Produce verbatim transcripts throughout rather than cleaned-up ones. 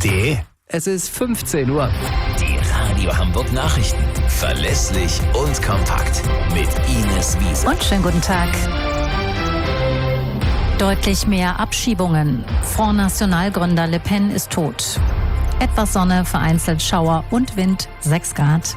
D. Es ist fünfzehn Uhr. Die Radio Hamburg Nachrichten. Verlässlich und kompakt. Mit Ines Wiese. Und schönen guten Tag. Deutlich mehr Abschiebungen. Front National-Gründer Le Pen ist tot. Etwas Sonne, vereinzelt Schauer und Wind, sechs Grad.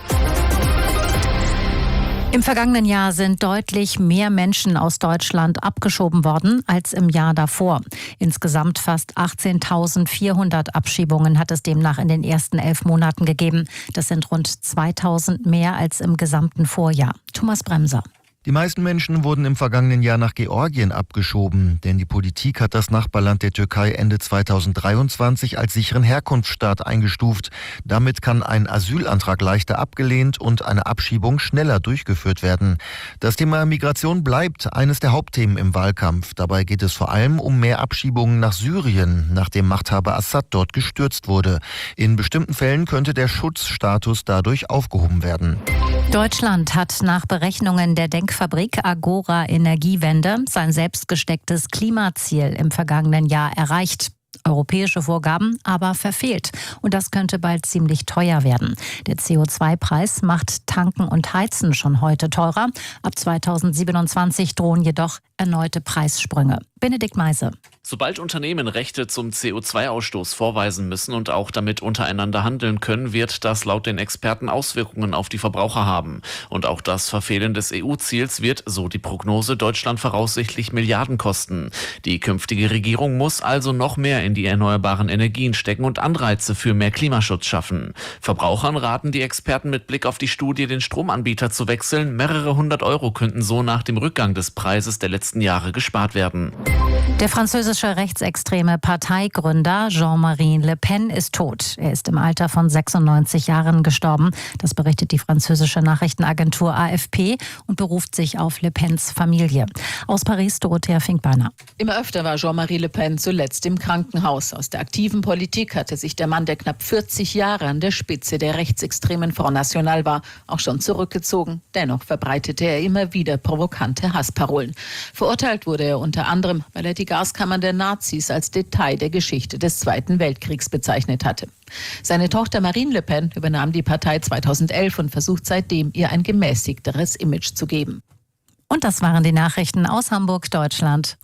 Im vergangenen Jahr sind deutlich mehr Menschen aus Deutschland abgeschoben worden als im Jahr davor. Insgesamt fast achtzehntausendvierhundert Abschiebungen hat es demnach in den ersten elf Monaten gegeben. Das sind rund zweitausend mehr als im gesamten Vorjahr. Thomas Bremser. Die meisten Menschen wurden im vergangenen Jahr nach Georgien abgeschoben, denn die Politik hat das Nachbarland der Türkei Ende zweitausenddreiundzwanzig als sicheren Herkunftsstaat eingestuft. Damit kann ein Asylantrag leichter abgelehnt und eine Abschiebung schneller durchgeführt werden. Das Thema Migration bleibt eines der Hauptthemen im Wahlkampf. Dabei geht es vor allem um mehr Abschiebungen nach Syrien, nachdem Machthaber Assad dort gestürzt wurde. In bestimmten Fällen könnte der Schutzstatus dadurch aufgehoben werden. Deutschland hat nach Berechnungen der Denkfabrik Agora Energiewende sein selbstgestecktes Klimaziel im vergangenen Jahr erreicht. Europäische Vorgaben aber verfehlt. Und das könnte bald ziemlich teuer werden. Der C O zwei Preis macht Tanken und Heizen schon heute teurer. Ab zweitausendsiebenundzwanzig drohen jedoch erneute Preissprünge. Benedikt Meise. Sobald Unternehmen Rechte zum C O zwei Ausstoß vorweisen müssen und auch damit untereinander handeln können, wird das laut den Experten Auswirkungen auf die Verbraucher haben. Und auch das Verfehlen des E U-Ziels wird, so die Prognose, Deutschland voraussichtlich Milliarden kosten. Die künftige Regierung muss also noch mehr in die erneuerbaren Energien stecken und Anreize für mehr Klimaschutz schaffen. Verbrauchern raten die Experten mit Blick auf die Studie, den Stromanbieter zu wechseln. Mehrere hundert Euro könnten so nach dem Rückgang des Preises der letzten Jahre gespart werden. Der französische rechtsextreme Parteigründer Jean-Marie Le Pen ist tot. Er ist im Alter von sechsundneunzig Jahren gestorben. Das berichtet die französische Nachrichtenagentur A F P und beruft sich auf Le Pens Familie. Aus Paris, Dorothea Finkbeiner. Immer öfter war Jean-Marie Le Pen zuletzt im Krankenhaus. Aus der aktiven Politik hatte sich der Mann, der knapp vierzig Jahre an der Spitze der rechtsextremen Front National war, auch schon zurückgezogen. Dennoch verbreitete er immer wieder provokante Hassparolen. Verurteilt wurde er unter anderem, weil er die Gaskammern der Nazis als Detail der Geschichte des Zweiten Weltkriegs bezeichnet hatte. Seine Tochter Marine Le Pen übernahm die Partei zweitausendelf und versucht seitdem, ihr ein gemäßigteres Image zu geben. Und das waren die Nachrichten aus Hamburg, Deutschland